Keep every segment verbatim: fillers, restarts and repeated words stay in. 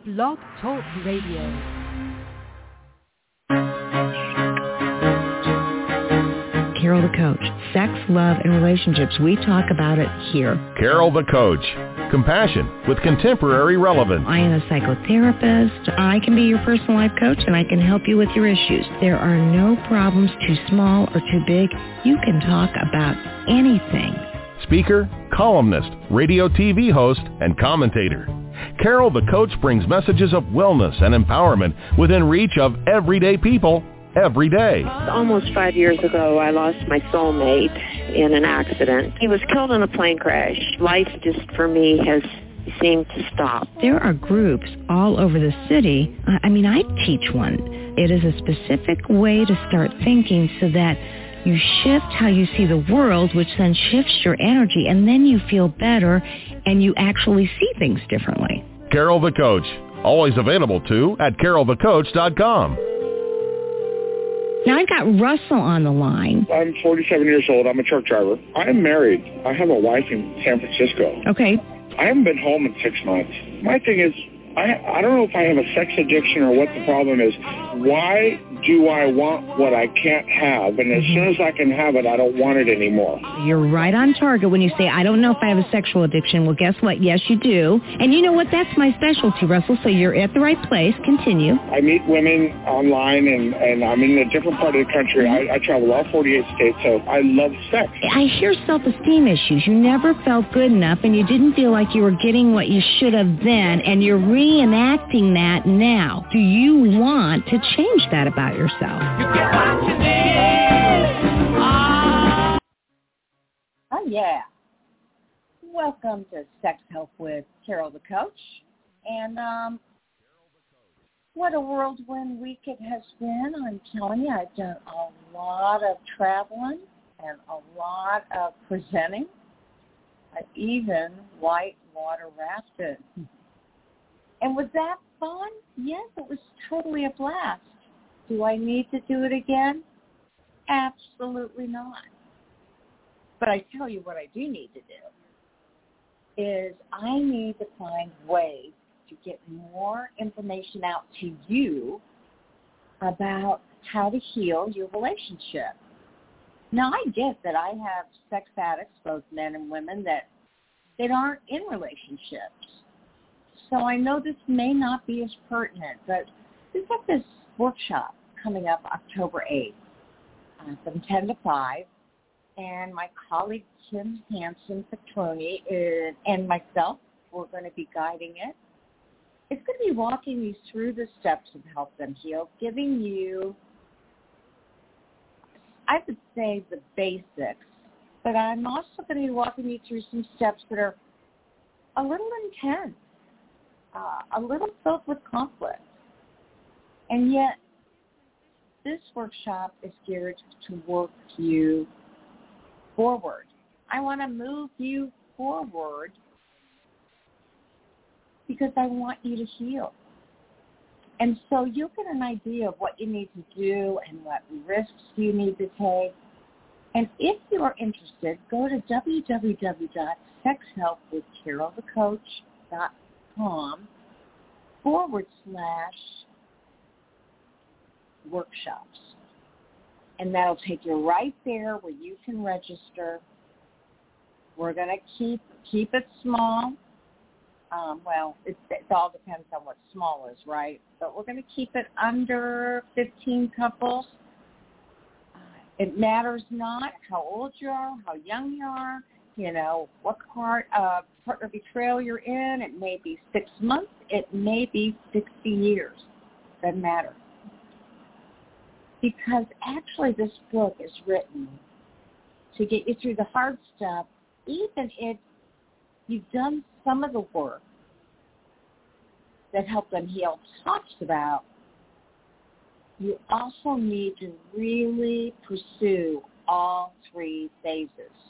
Blog Talk Radio. Carol the Coach. Sex, love, and relationships. We talk about it here. Carol the Coach. Compassion with contemporary relevance. I am a psychotherapist. I can be your personal life coach, and I can help you with your issues. There are no problems too small or too big. You can talk about anything. Speaker, columnist, radio T V host, and commentator. Carol the Coach brings messages of wellness and empowerment within reach of everyday people every day. Almost five years ago, I lost my soulmate in an accident. He was killed in a plane crash. Life just, for me, has seemed to stop. There are groups all over the city. I mean, I teach one. It is a specific way to start thinking so that you shift how you see the world, which then shifts your energy, and then you feel better, and you actually see things differently. Carol the Coach. Always available, too, at carol the coach dot com. Now, I've got Russell on the line. I'm forty-seven years old. I'm a truck driver. I'm married. I have a wife in San Francisco. Okay. I haven't been home in six months. My thing is, I I don't know if I have a sex addiction or what the problem is. Why do I want what I can't have? And as soon as I can have it, I don't want it anymore. You're right on target when you say, I don't know if I have a sexual addiction. Well, guess what? Yes, you do. And you know what? That's my specialty, Russell, so you're at the right place. Continue. I meet women online, and, and I'm in a different part of the country. I, I travel all forty-eight states, so I love sex. I hear self-esteem issues. You never felt good enough, and you didn't feel like you were getting what you should have then, and you're reenacting that now. Do you want to change that about yourself? You get what you need. Oh. Oh, yeah. Welcome to Sex Help with Carol the Coach. And um, what a whirlwind week it has been. I'm telling you, I've done a lot of traveling and a lot of presenting. I even whitewater rafted. And was that fun? Yes, it was totally a blast. Do I need to do it again? Absolutely not. But I tell you what I do need to do is I need to find ways to get more information out to you about how to heal your relationship. Now, I get that I have sex addicts, both men and women, that, that aren't in relationships. So I know this may not be as pertinent, but we've got this workshop coming up October eighth uh, from ten to five, and my colleague Kim Hansen Petroni is, and myself, we're going to be guiding it. It's going to be walking you through the steps of Help Them Heal, giving you, I would say, the basics, but I'm also going to be walking you through some steps that are a little intense, uh, a little filled with conflict. And yet, this workshop is geared to work you forward. I want to move you forward because I want you to heal. And so you'll get an idea of what you need to do and what risks you need to take. And if you are interested, go to w w w dot sex help with carol the coach dot com forward slash workshops. And that'll take you right there where you can register. We're going to keep keep it small. Um, well, it, it all depends on what small is, right? But we're going to keep it under fifteen couples. Uh, it matters not how old you are, how young you are, you know, what part of partner betrayal you're in. It may be six months. It may be sixty years. Doesn't matter. Because actually this book is written to get you through the hard stuff, even if you've done some of the work that Help Them Heal talks about. You also need to really pursue all three phases.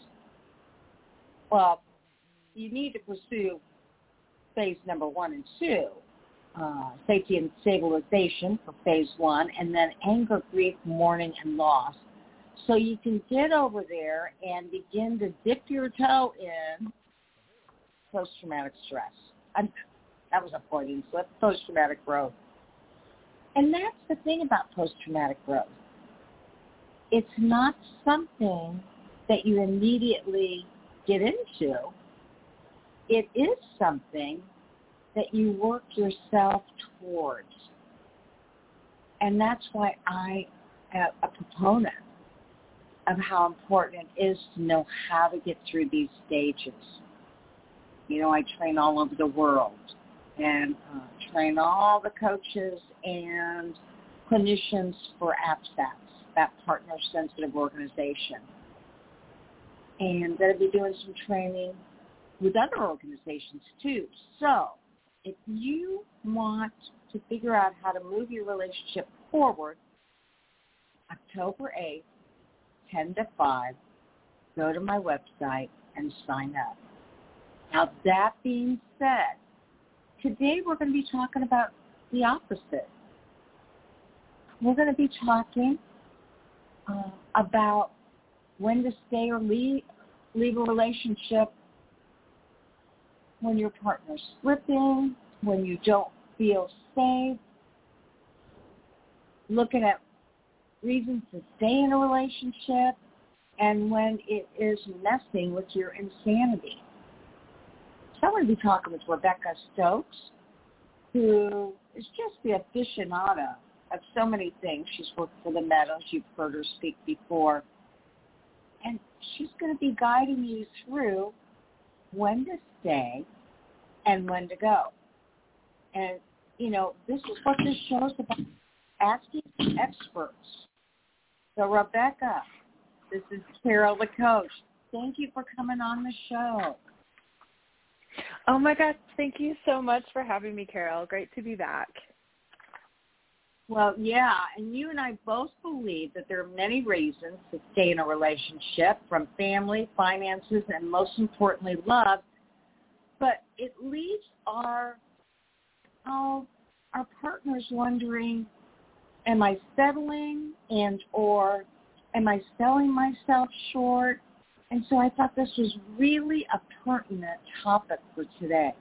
Well, you need to pursue phase number one and two, uh, safety and stabilization for phase one, and then anger, grief, mourning, and loss. So you can get over there and begin to dip your toe in post-traumatic stress. I'm, That was a Freudian slip. Post-traumatic growth. And that's the thing about post-traumatic growth. It's not something that you immediately get into. It is something that you work yourself towards. And that's why I am a proponent of how important it is to know how to get through these stages. You know, I train all over the world and uh, train all the coaches and clinicians for A P S A T S, that partner-sensitive organization. And going to be doing some training with other organizations too. So if you want to figure out how to move your relationship forward, October eighth, ten to five, go to my website and sign up. Now, that being said, today we're going to be talking about the opposite. We're going to be talking uh, about when to stay or leave, leave a relationship when your partner's slipping, when you don't feel safe, looking at reasons to stay in a relationship, and when it is messing with your insanity. So I'm going to be talking with Rebecca Stokes, who is just the aficionado of so many things. She's worked for the Meadows. You've heard her speak before. And she's going to be guiding you through when to stay and when to go. And, you know, this is what this show is about, asking experts. So, Rebecca, this is Carol the coach. Thank you for coming on the show. Oh, my gosh. Thank you so much for having me, Carol. Great to be back. Well, yeah, and you and I both believe that there are many reasons to stay in a relationship, from family, finances, and most importantly, love. But it leaves our, oh, our partners wondering, am I settling and or am I selling myself short? And so I thought this was really a pertinent topic for today.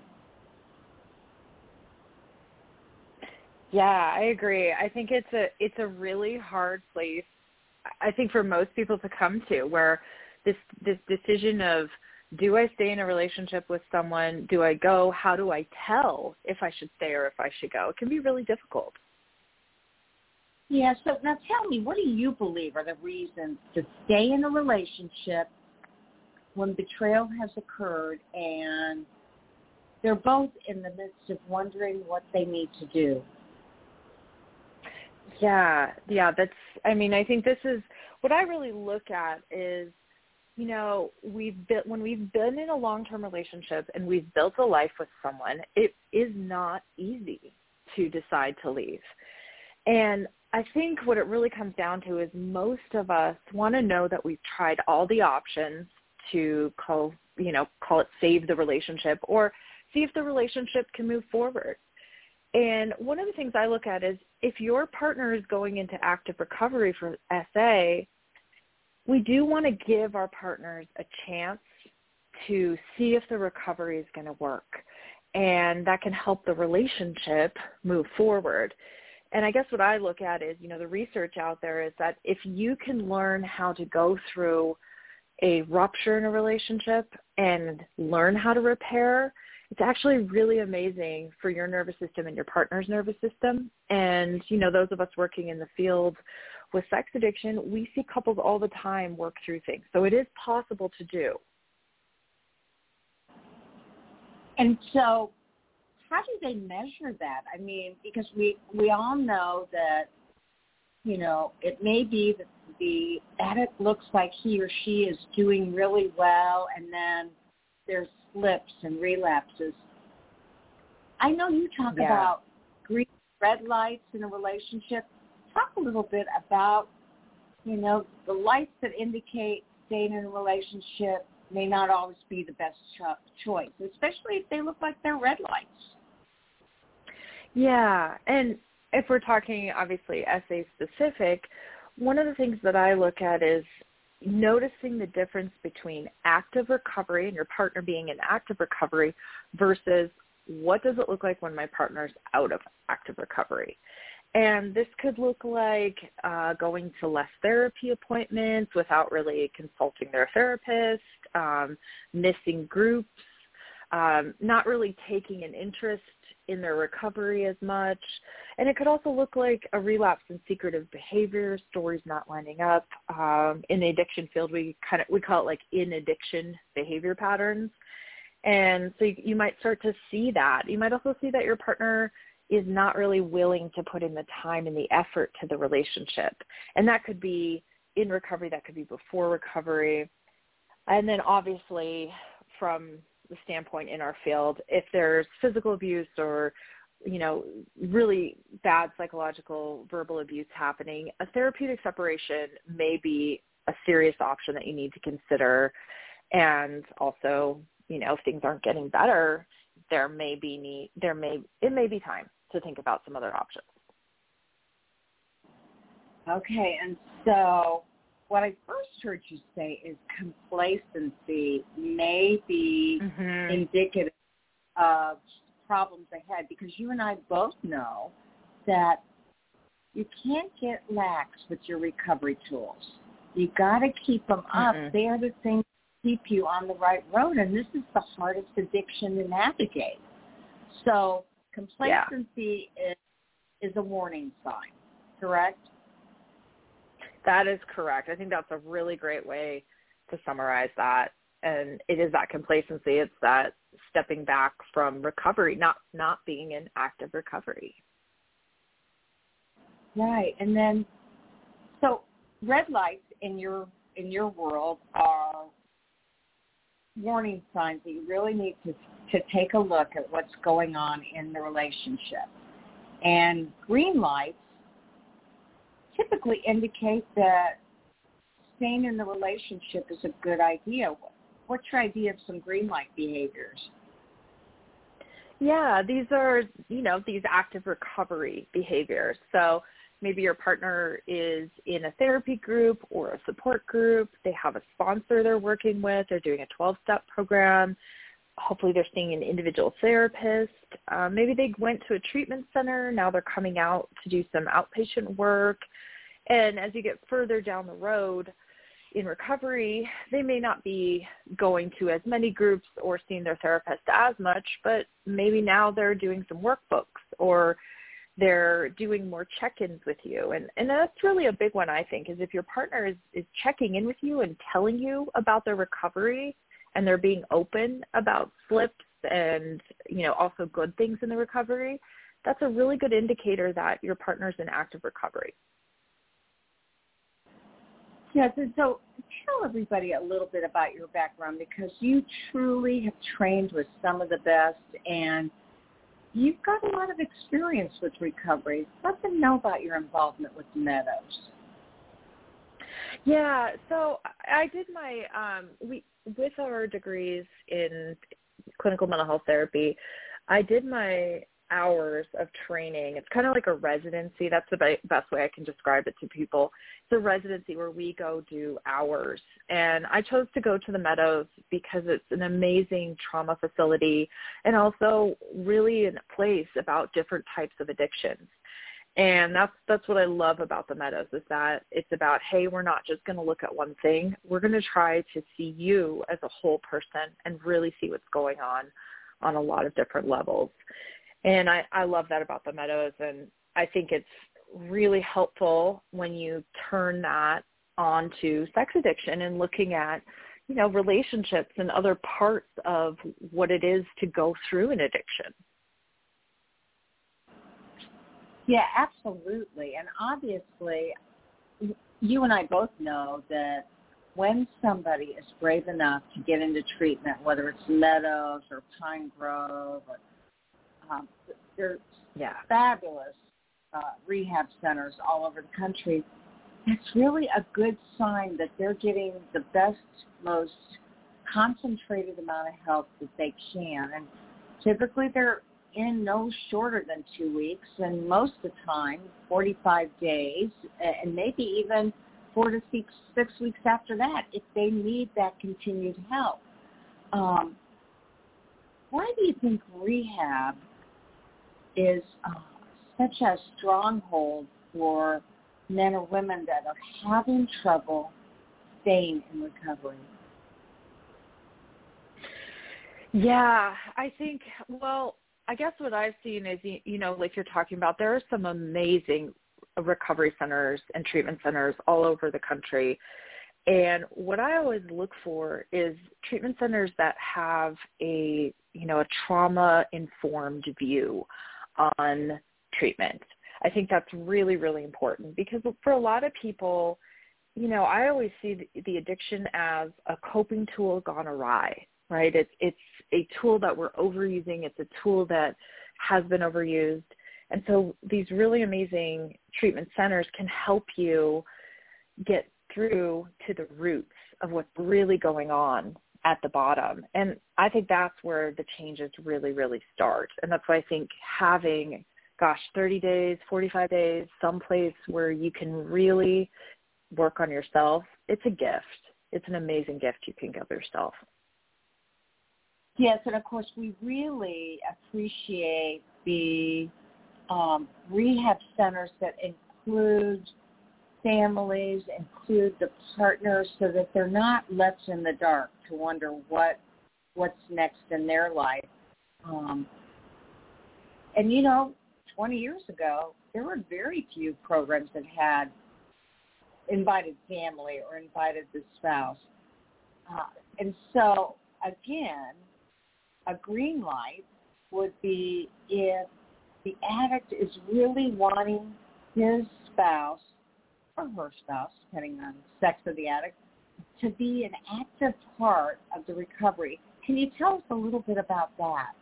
Yeah, I agree. I think it's a it's a really hard place, I think, for most people to come to, where this this decision of, do I stay in a relationship with someone? Do I go? How do I tell if I should stay or if I should go? It can be really difficult. Yeah, so now tell me, what do you believe are the reasons to stay in a relationship when betrayal has occurred and they're both in the midst of wondering what they need to do? Yeah, yeah, that's, I mean, I think this is, what I really look at is, you know, we've been, when we've been in a long-term relationship and we've built a life with someone, it is not easy to decide to leave. And I think what it really comes down to is most of us want to know that we've tried all the options to call, you know, call it save the relationship or see if the relationship can move forward. And one of the things I look at is if your partner is going into active recovery for S A, we do want to give our partners a chance to see if the recovery is going to work. And that can help the relationship move forward. And I guess what I look at is, you know, the research out there is that if you can learn how to go through a rupture in a relationship and learn how to repair, it's actually really amazing for your nervous system and your partner's nervous system. And, you know, those of us working in the field with sex addiction, we see couples all the time work through things. So it is possible to do. And so how do they measure that? I mean, because we, we all know that, you know, it may be that the addict looks like he or she is doing really well, and then there's slips and relapses. I know you talk yeah. about green, red lights in a relationship. Talk a little bit about, you know, the lights that indicate staying in a relationship may not always be the best cho- choice, especially if they look like they're red lights. Yeah, and if we're talking obviously S A specific, one of the things that I look at is noticing the difference between active recovery and your partner being in active recovery versus what does it look like when my partner's out of active recovery? And this could look like uh, going to less therapy appointments without really consulting their therapist, um, missing groups, um, not really taking an interest in their recovery as much. And it could also look like a relapse in secretive behavior, stories not lining up. Um, in the addiction field, we kind of we call it like in addiction behavior patterns. And so you, you might start to see that. You might also see that your partner is not really willing to put in the time and the effort to the relationship. And that could be in recovery, that could be before recovery. And then obviously from the standpoint in our field, if there's physical abuse or, you know, really bad psychological verbal abuse happening, a therapeutic separation may be a serious option that you need to consider. And also, you know, if things aren't getting better, there may be need, there may, it may be time to think about some other options. Okay, and so what I first heard you say is complacency may be mm-hmm. indicative of problems ahead, because you and I both know that you can't get lax with your recovery tools. You got to keep them up. Mm-hmm. They are the things that keep you on the right road, and this is the hardest addiction to navigate. So complacency yeah. is, is a warning sign, correct? That is correct. I think that's a really great way to summarize that. And it is that complacency. It's that stepping back from recovery, not not being in active recovery. Right. And then, so red lights in your in your world are warning signs that you really need to to take a look at what's going on in the relationship. And green lights typically indicate that staying in the relationship is a good idea. What's your idea of some green light behaviors? Yeah, these are, you know, these active recovery behaviors. So maybe your partner is in a therapy group or a support group. They have a sponsor they're working with. They're doing a twelve-step program. Hopefully they're seeing an individual therapist. Uh, maybe they went to a treatment center. Now they're coming out to do some outpatient work. And as you get further down the road in recovery, they may not be going to as many groups or seeing their therapist as much, but maybe now they're doing some workbooks or they're doing more check-ins with you. And, and that's really a big one, I think, is if your partner is, is checking in with you and telling you about their recovery, and they're being open about slips and, you know, also good things in the recovery, that's a really good indicator that your partner's in active recovery. Yes, and so tell everybody a little bit about your background, because you truly have trained with some of the best, and you've got a lot of experience with recovery. Let them know about your involvement with Meadows. Yeah, so I did my, um, we, with our degrees in clinical mental health therapy, I did my hours of training. It's kind of like a residency. That's the best way I can describe it to people. It's a residency where we go do hours. And I chose to go to the Meadows because it's an amazing trauma facility and also really a place about different types of addictions. And that's that's what I love about the Meadows, is that it's about, hey, we're not just going to look at one thing. We're going to try to see you as a whole person and really see what's going on on a lot of different levels. And I, I love that about the Meadows, and I think it's really helpful when you turn that onto sex addiction and looking at, you know, relationships and other parts of what it is to go through an addiction. Yeah, absolutely. And obviously, you and I both know that when somebody is brave enough to get into treatment, whether it's Meadows or Pine Grove, or, um, there's yeah. fabulous uh, rehab centers all over the country, it's really a good sign that they're getting the best, most concentrated amount of help that they can. And typically they're in no shorter than two weeks, and most of the time, forty-five days, and maybe even four to six, six weeks after that, if they need that continued help. Um, why do you think rehab is uh, such a stronghold for men or women that are having trouble staying in recovery? Yeah, I think, well, I guess what I've seen is, you know, like you're talking about, there are some amazing recovery centers and treatment centers all over the country. And what I always look for is treatment centers that have a, you know, a trauma-informed view on treatment. I think that's really, really important because for a lot of people, you know, I always see the, the addiction as a coping tool gone awry, right? It's, it's a tool that we're overusing. It's a tool that has been overused. And so these really amazing treatment centers can help you get through to the roots of what's really going on at the bottom. And I think that's where the changes really, really start. And that's why I think having, gosh, thirty days, forty-five days, someplace where you can really work on yourself, it's a gift. It's an amazing gift you can give yourself. Yes, and of course we really appreciate the um, rehab centers that include families, include the partners, so that they're not left in the dark to wonder what what's next in their life. Um, and, you know, twenty years ago, there were very few programs that had invited family or invited the spouse. Uh, and so, again, a green light would be if the addict is really wanting his spouse or her spouse, depending on the sex of the addict, to be an active part of the recovery. Can you tell us a little bit about that?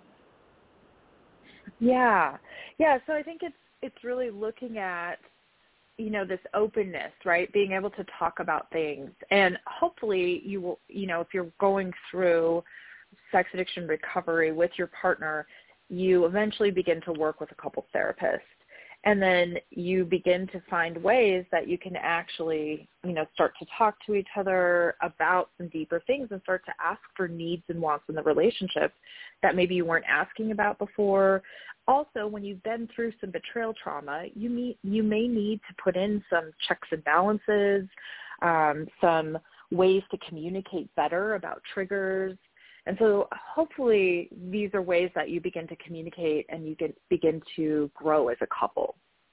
Yeah. Yeah, so I think it's it's really looking at, you know, this openness, right? Being able to talk about things. And hopefully you will, you know, if you're going through sex addiction recovery with your partner, you eventually begin to work with a couples therapist. And then you begin to find ways that you can actually, you know, start to talk to each other about some deeper things and start to ask for needs and wants in the relationship that maybe you weren't asking about before. Also, when you've been through some betrayal trauma, you meet, you may need to put in some checks and balances, um, some ways to communicate better about triggers. And so hopefully these are ways that you begin to communicate and you can begin to grow as a couple.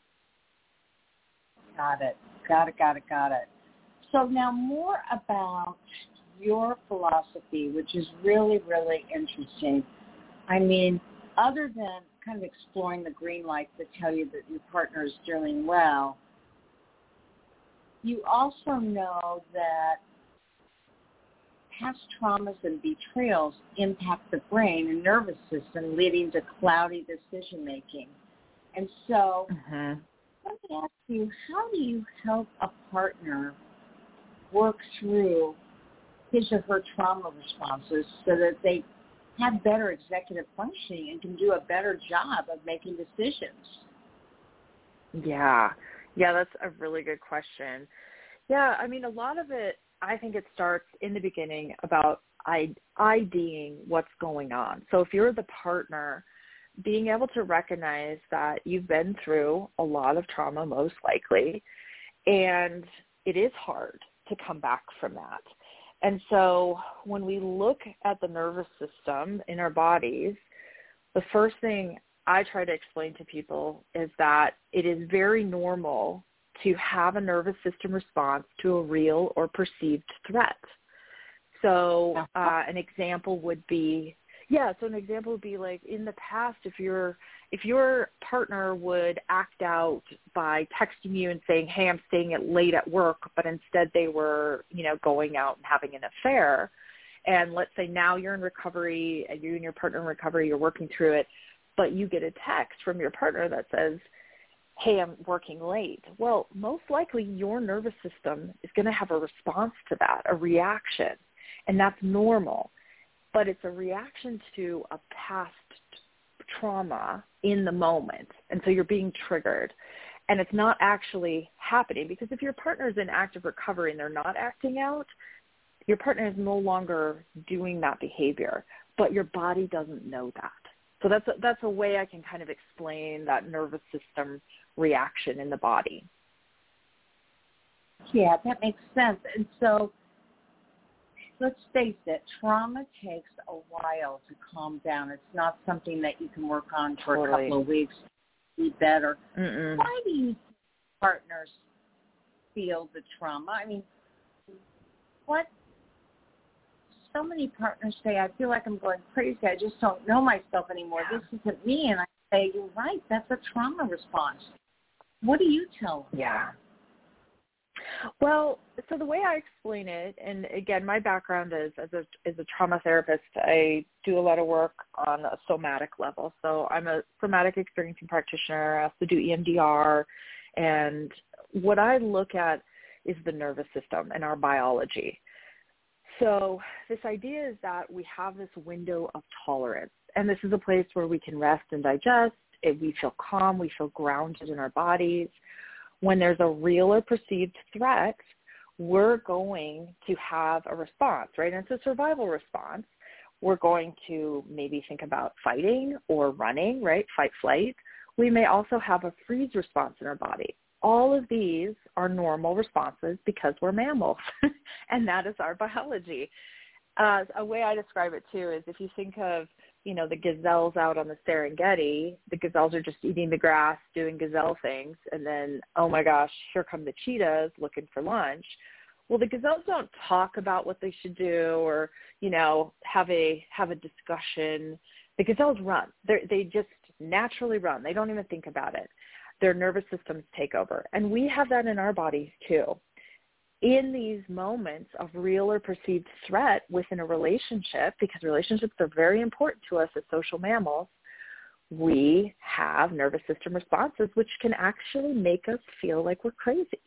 Got it. Got it, got it, got it. So now more about your philosophy, which is really, really interesting. I mean, other than kind of exploring the green lights that tell you that your partner is doing well, you also know that past traumas and betrayals impact the brain and nervous system, leading to cloudy decision-making. And so mm-hmm. let me ask you, how do you help a partner work through his or her trauma responses so that they have better executive functioning and can do a better job of making decisions? Yeah. Yeah, that's a really good question. Yeah, I mean, a lot of it, I think it starts in the beginning about IDing what's going on. So if you're the partner, being able to recognize that you've been through a lot of trauma, most likely, and it is hard to come back from that. And so when we look at the nervous system in our bodies, the first thing I try to explain to people is that it is very normal to have a nervous system response to a real or perceived threat. So uh, an example would be, yeah, so an example would be like in the past, if your if your partner would act out by texting you and saying, hey, I'm staying at late at work, but instead they were, you know, going out and having an affair. And let's say now you're in recovery, and you and your partner in recovery, you're working through it, but you get a text from your partner that says, hey, I'm working late. Well, most likely your nervous system is going to have a response to that, a reaction, and that's normal. But it's a reaction to a past trauma in the moment, and so you're being triggered. And it's not actually happening, because if your partner is in active recovery and they're not acting out, your partner is no longer doing that behavior. but your body doesn't know that. So that's a, that's a way I can kind of explain that nervous system reaction in the body. Yeah, that makes sense. And so let's face it, trauma takes a while to calm down. It's not something that you can work on for Totally. a couple of weeks to be better. Mm-mm. Why do you think partners feel the trauma? I mean, what? So many partners say, I feel like I'm going crazy. I just don't know myself anymore. Yeah. This isn't me. And I say, you're right. That's a trauma response. What do you tell them? Yeah. Well, so the way I explain it, and again, my background is as a as a trauma therapist, I do a lot of work on a somatic level. So I'm a somatic experiencing practitioner. I also do E M D R, and what I look at is the nervous system and our biology. So this idea is that we have this window of tolerance, and this is a place where we can rest and digest. If we feel calm, we feel grounded in our bodies. When there's a real or perceived threat, we're going to have a response, right? And it's a survival response. We're going to maybe think about fighting or running, right? Fight, flight. We may also have a freeze response in our body. All of these are normal responses because we're mammals, and that is our biology. Uh, a way I describe it, too, is if you think of, you know, the gazelles out on the Serengeti, the gazelles are just eating the grass, doing gazelle things, and then, oh, my gosh, here come the cheetahs looking for lunch. Well, the gazelles don't talk about what they should do or, you know, have a have a discussion. The gazelles run. They're, they just naturally run. They don't even think about it. Their nervous systems take over. And we have that in our bodies, too. In these moments of real or perceived threat within a relationship, because relationships are very important to us as social mammals, we have nervous system responses which can actually make us feel like we're crazy.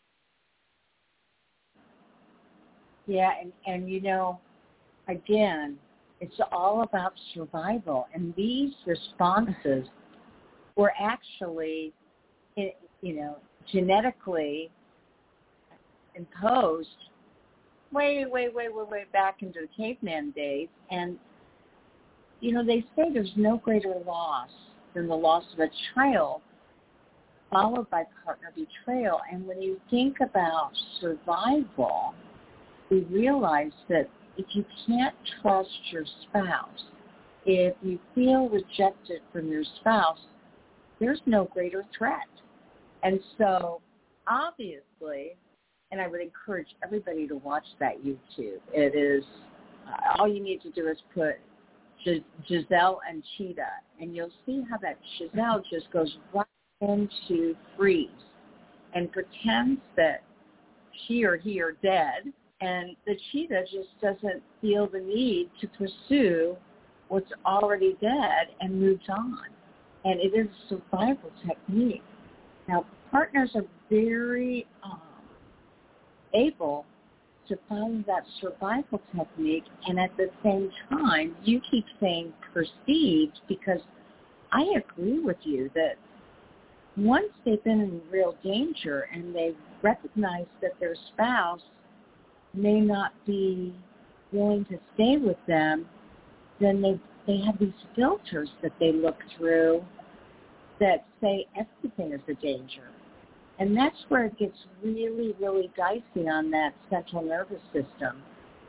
Yeah, and, and you know, again, it's all about survival. And these responses were actually, you know, genetically imposed way, way, way, way, way back into the caveman days. And, you know, they say there's no greater loss than the loss of a child followed by partner betrayal. And when you think about survival, we realize that if you can't trust your spouse, if you feel rejected from your spouse, there's no greater threat. And so, obviously, and I would encourage everybody to watch that YouTube. It is, uh, all you need to do is put Gis- Giselle and Cheetah, and you'll see how that Giselle just goes right into freeze and pretends that she or he are dead, and the cheetah just doesn't feel the need to pursue what's already dead and moves on. And it is a survival technique. Now, partners are very um, able to follow that survival technique, and at the same time, you keep saying perceived, because I agree with you that once they've been in real danger and they recognize that their spouse may not be willing to stay with them, then they they have these filters that they look through that say everything is a danger. And that's where it gets really, really dicey on that central nervous system.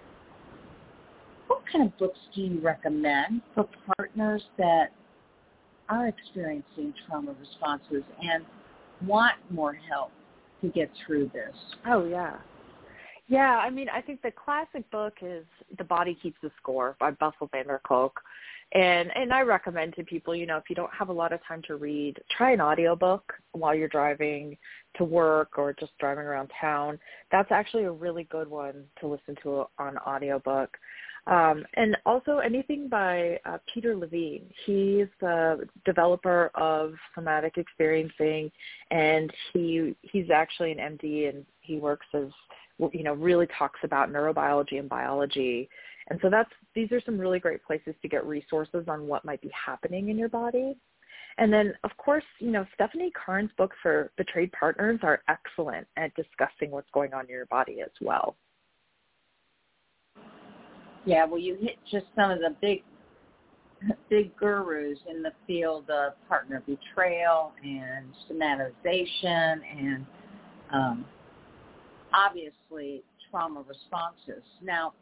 What kind of books do you recommend for partners that are experiencing trauma responses and want more help to get through this? Oh, yeah. Yeah, I mean, I think the classic book is The Body Keeps the Score by Bessel van der Kolk. And and I recommend to people, you know, if you don't have a lot of time to read, try an audiobook while you're driving to work or just driving around town. That's actually a really good one to listen to on audiobook. Um, and also anything by uh, Peter Levine. He's the developer of somatic experiencing, and he he's actually an M D, and he works as, you know, really talks about neurobiology and biology. And so that's these are some really great places to get resources on what might be happening in your body. And then, of course, you know, Stephanie Karn's books for betrayed partners are excellent at discussing what's going on in your body as well. Yeah, well, you hit just some of the big big gurus in the field of partner betrayal and somatization and um, obviously trauma responses. Now,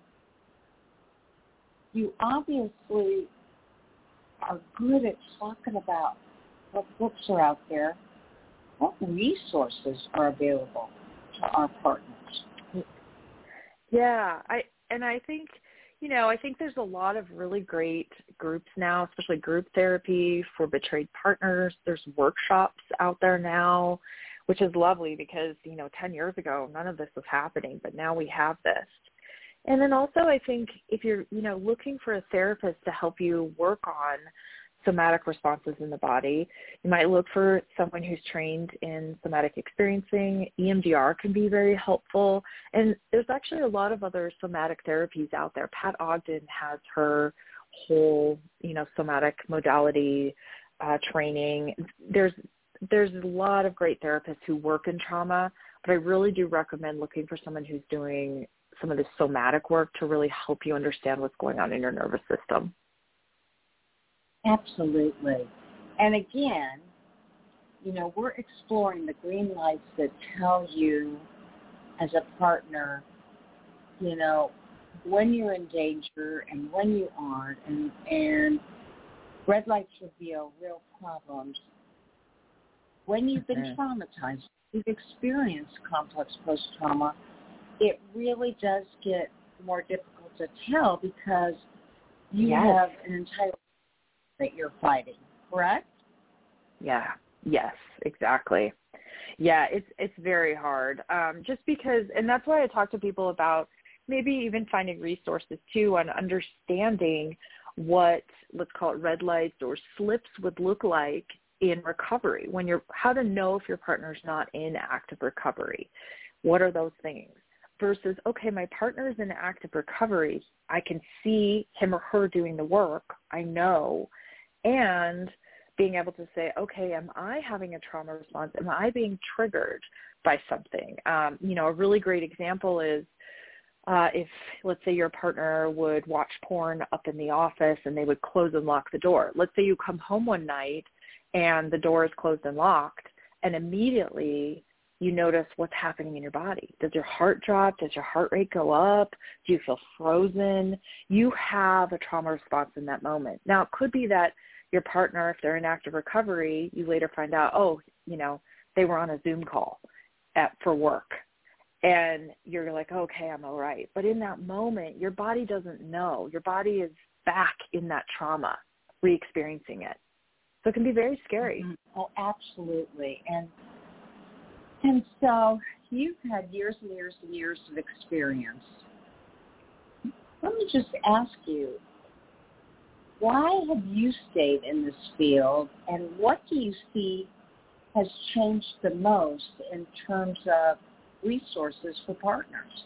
you obviously are good at talking about what books are out there, what resources are available to our partners. Yeah, I and I think, you know, I think there's a lot of really great groups now, especially group therapy for betrayed partners. There's workshops out there now, which is lovely because, you know, ten years ago, none of this was happening, but now we have this. And then also I think if you're, you know, looking for a therapist to help you work on somatic responses in the body, you might look for someone who's trained in somatic experiencing. E M D R can be very helpful. And there's actually a lot of other somatic therapies out there. Pat Ogden has her whole, you know, somatic modality uh, training. There's there's a lot of great therapists who work in trauma, but I really do recommend looking for someone who's doing some of this somatic work to really help you understand what's going on in your nervous system. Absolutely. And again, you know, we're exploring the green lights that tell you as a partner, you know, when you're in danger and when you aren't. And, and red lights reveal real problems. When you've been mm-hmm. traumatized, you've experienced complex post-trauma, it really does get more difficult to tell because you yes. have an entire that you're fighting, correct? Yeah. Yes, exactly. Yeah, it's it's very hard. Um, just because, and that's why I talk to people about maybe even finding resources too on understanding what, let's call it red lights or slips would look like in recovery. When you're, how to know if your partner's not in active recovery. What are those things? Versus, okay, my partner's in active recovery. I can see him or her doing the work. I know. And being able to say, okay, am I having a trauma response? Am I being triggered by something? Um, you know, a really great example is uh, if, let's say, your partner would watch porn up in the office and they would close and lock the door. Let's say you come home one night and the door is closed and locked, and immediately you notice what's happening in your body. Does your heart drop? Does your heart rate go up? Do you feel frozen? You have a trauma response in that moment. Now, it could be that your partner, if they're in active recovery, you later find out, oh, you know, they were on a Zoom call at, for work. And you're like, okay, I'm all right. But in that moment, your body doesn't know. Your body is back in that trauma, re-experiencing it. So it can be very scary. Mm-hmm. Oh, absolutely. And And so you've had years and years and years of experience. Let me just ask you, why have you stayed in this field, and what do you see has changed the most in terms of resources for partners?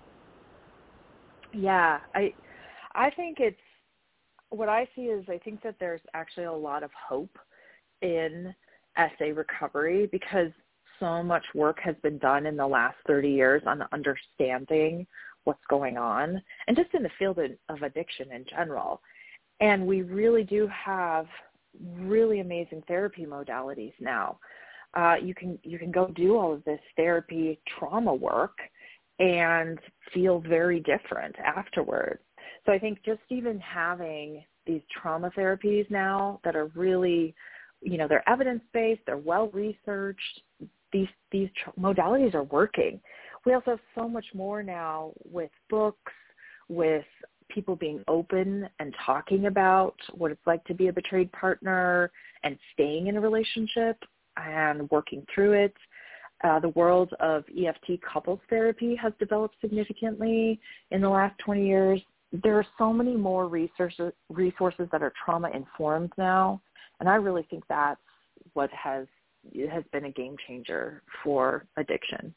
Yeah, I I think it's, what I see is I think that there's actually a lot of hope in S A recovery because so much work has been done in the last thirty years on understanding what's going on, and just in the field of addiction in general. And we really do have really amazing therapy modalities now. Uh, you can you can go do all of this therapy trauma work and feel very different afterwards. So I think just even having these trauma therapies now that are really, you know, they're evidence-based, they're well-researched, these these tr- modalities are working. We also have so much more now with books, with people being open and talking about what it's like to be a betrayed partner and staying in a relationship and working through it. Uh, the world of E F T couples therapy has developed significantly in the last twenty years. There are so many more resources, resources that are trauma-informed now, and I really think that's what has it has been a game changer for addiction.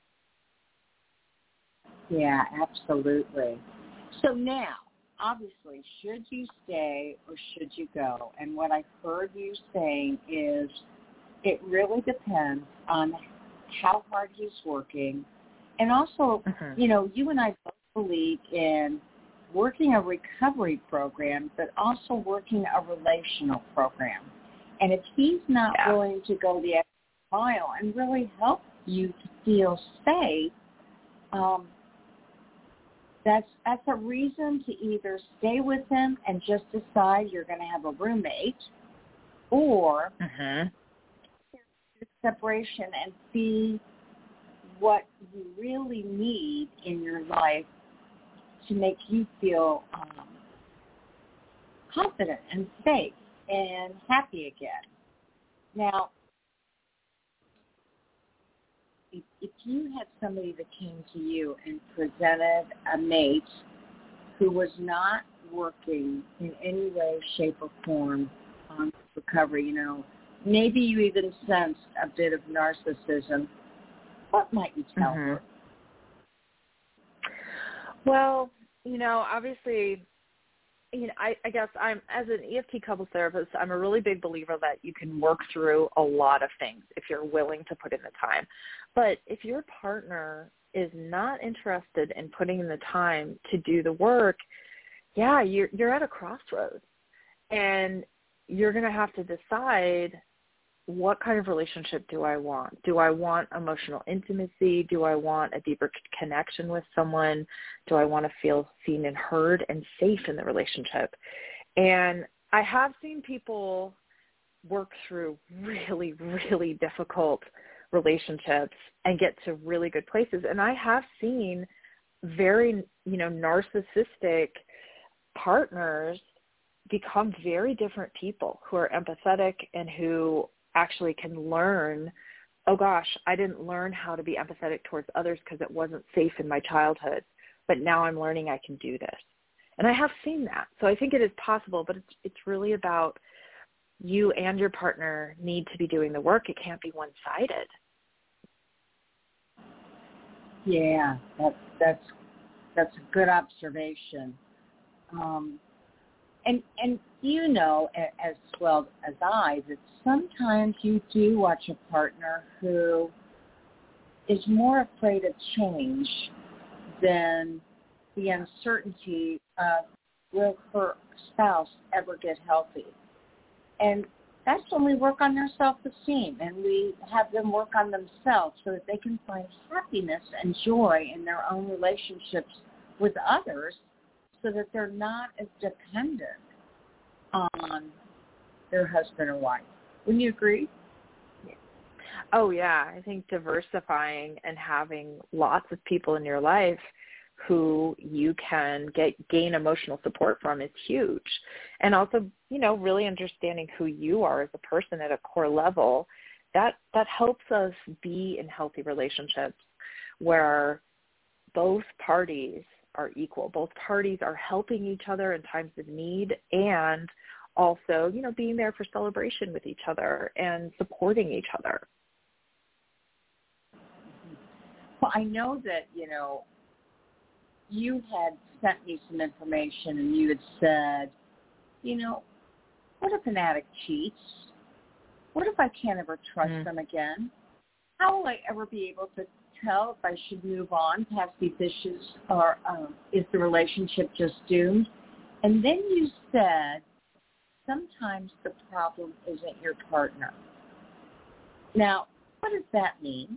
Yeah, absolutely. So now, obviously, should you stay or should you go? And what I've heard you saying is it really depends on how hard he's working. And also, mm-hmm. you know, you and I both believe in working a recovery program, but also working a relational program. And if he's not yeah. willing to go the extra mile and really help you to feel safe, um, that's that's a reason to either stay with him and just decide you're going to have a roommate, or mm-hmm. separation and see what you really need in your life to make you feel um, confident and safe and happy again. Now, if, if you had somebody that came to you and presented a mate who was not working in any way, shape, or form on recovery, you know, maybe you even sensed a bit of narcissism, what might you tell mm-hmm. her? Well, you know, obviously, you know, I, I guess I'm, as an E F T couples therapist, I'm a really big believer that you can work through a lot of things if you're willing to put in the time. But if your partner is not interested in putting in the time to do the work, yeah, you're, you're at a crossroads. And you're going to have to decide, what kind of relationship do I want? Do I want emotional intimacy? Do I want a deeper connection with someone? Do I want to feel seen and heard and safe in the relationship? And I have seen people work through really, really difficult relationships and get to really good places. And I have seen very, you know, narcissistic partners become very different people who are empathetic and who actually can learn, oh gosh, I didn't learn how to be empathetic towards others because it wasn't safe in my childhood, but now I'm learning I can do this. And I have seen that. So I think it is possible, but it's it's really about you and your partner need to be doing the work. It can't be one-sided. Yeah, that's that's that's a good observation. Um, and and you know as well as I that sometimes you do watch a partner who is more afraid of change than the uncertainty of will her spouse ever get healthy. And that's when we work on their self-esteem and we have them work on themselves so that they can find happiness and joy in their own relationships with others so that they're not as dependent on their husband or wife. Wouldn't you agree? Oh, yeah. I think diversifying and having lots of people in your life who you can get gain emotional support from is huge. And also, you know, really understanding who you are as a person at a core level, that that helps us be in healthy relationships where both parties are equal. Both parties are helping each other in times of need and also, you know, being there for celebration with each other and supporting each other. Well, I know that, you know, you had sent me some information and you had said, you know, what if an addict cheats? What if I can't ever trust mm. them again? How will I ever be able to tell if I should move on past these issues, or um, is the relationship just doomed? And then you said, sometimes the problem isn't your partner. Now, what does that mean?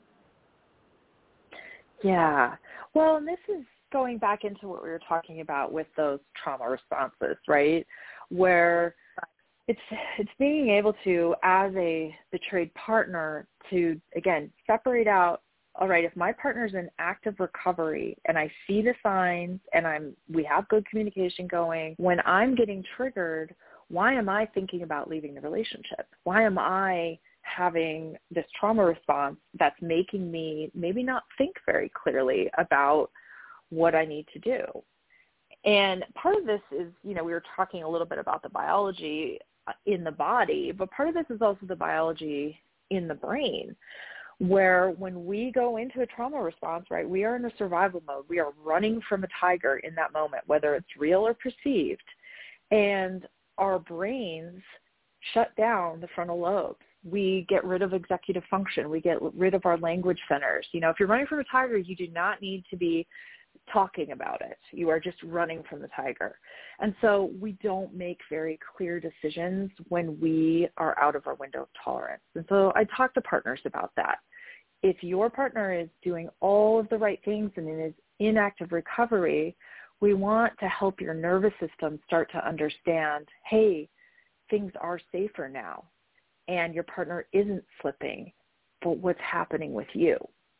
Yeah. Well, and this is going back into what we were talking about with those trauma responses, right? Where it's it's being able to, as a betrayed partner, to, again, separate out, all right, if my partner's in active recovery and I see the signs and I'm we have good communication going, when I'm getting triggered, why am I thinking about leaving the relationship? Why am I having this trauma response that's making me maybe not think very clearly about what I need to do? And part of this is, you know, we were talking a little bit about the biology in the body, but part of this is also the biology in the brain, where when we go into a trauma response, right, we are in a survival mode. We are running from a tiger in that moment, whether it's real or perceived. And our brains shut down the frontal lobes. We get rid of executive function. We get rid of our language centers. You know, if you're running from a tiger, you do not need to be talking about it. You are just running from the tiger. And so we don't make very clear decisions when we are out of our window of tolerance. And so I talk to partners about that. If your partner is doing all of the right things and is in active recovery, we want to help your nervous system start to understand, hey, things are safer now, and your partner isn't slipping, but what's happening with you?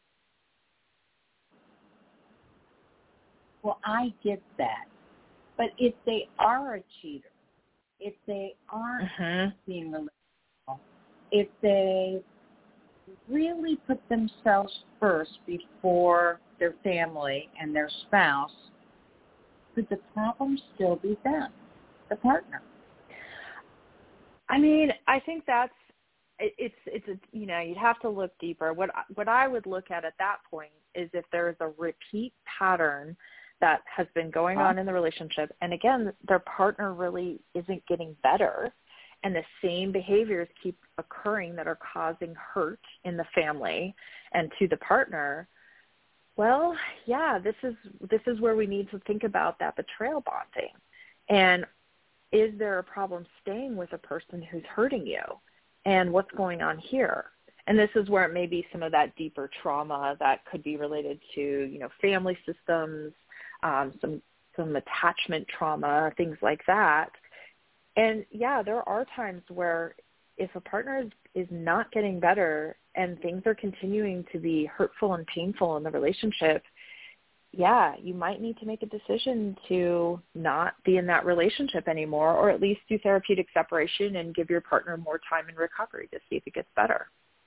Well, I get that. But if they are a cheater, if they aren't mm-hmm. being relational, if they really put themselves first before their family and their spouse, could the problem still be them, the partner? I mean, I think that's it, it's it's a, you know, you'd have to look deeper. What what I would look at at that point is if there is a repeat pattern that has been going on in the relationship, and again, their partner really isn't getting better, and the same behaviors keep occurring that are causing hurt in the family and to the partner. Well, yeah, this is this is where we need to think about that betrayal bonding. And is there a problem staying with a person who's hurting you? And what's going on here? And this is where it may be some of that deeper trauma that could be related to, you know, family systems, um, some some attachment trauma, things like that. And, yeah, there are times where if a partner is, is not getting better and things are continuing to be hurtful and painful in the relationship, yeah, you might need to make a decision to not be in that relationship anymore, or at least do therapeutic separation and give your partner more time in recovery to see if it gets better.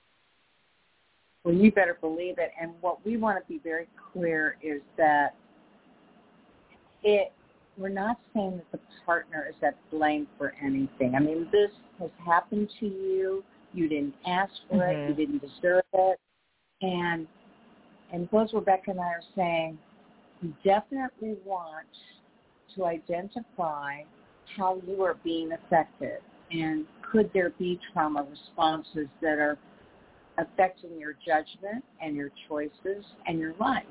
Well, you better believe it. And what we want to be very clear is that it we're not saying that the partner is at blame for anything. I mean, this has happened to you. You didn't ask for mm-hmm. it. You didn't deserve it. And and both Rebecca and I are saying you definitely want to identify how you are being affected, and could there be trauma responses that are affecting your judgment and your choices and your life.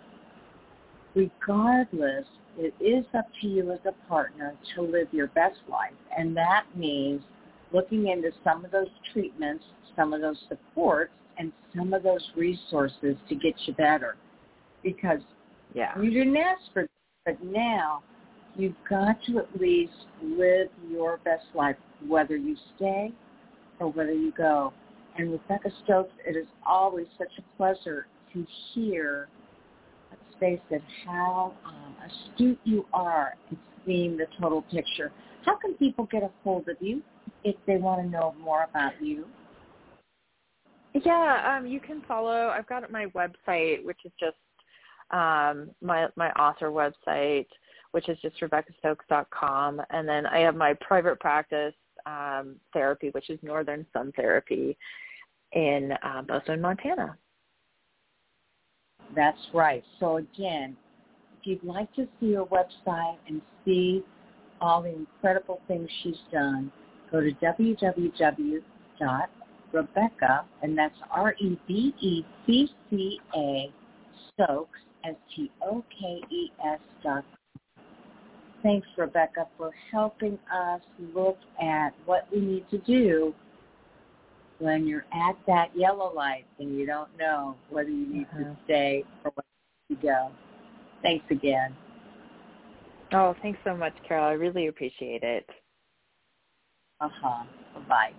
Regardless, it is up to you as a partner to live your best life, and that means looking into some of those treatments, some of those supports, and some of those resources to get you better. Because yeah. you didn't ask for it, but now you've got to at least live your best life, whether you stay or whether you go. And Rebecca Stokes, it is always such a pleasure to hear, let's face it, how um, astute you are in seeing the total picture. How can people get a hold of you if they want to know more about you? Yeah, um, you can follow. I've got my website, which is just um, my my author website, which is just rebecca stokes dot com. And then I have my private practice um, therapy, which is Northern Sun Therapy in uh, Bozeman, Montana. That's right. So again, if you'd like to see her website and see all the incredible things she's done, go to w w w dot rebecca, and that's R E B E C C A, Stokes, S T O K E S dot com. Thanks, Rebecca, for helping us look at what we need to do when you're at that yellow light and you don't know whether you need uh-huh. to stay or whether you go. Thanks again. Oh, thanks so much, Carol. I really appreciate it. Uh-huh. Bye-bye.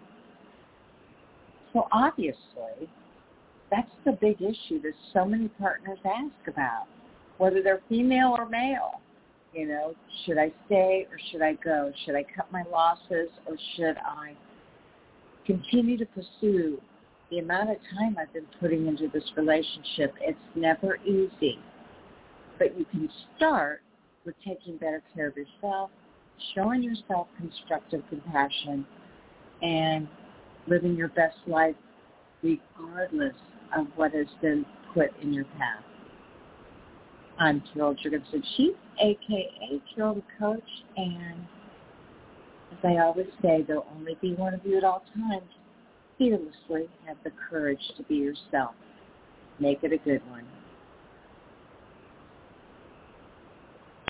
So obviously, that's the big issue that so many partners ask about, whether they're female or male. You know, should I stay or should I go? Should I cut my losses or should I continue to pursue? The amount of time I've been putting into this relationship, it's never easy. But you can start with taking better care of yourself, showing yourself constructive compassion, and living your best life regardless of what has been put in your path. I'm Carol Jurgensen-Sheets, a k a. Carol the Coach, and as I always say, there'll only be one of you at all times. Fearlessly have the courage to be yourself. Make it a good one.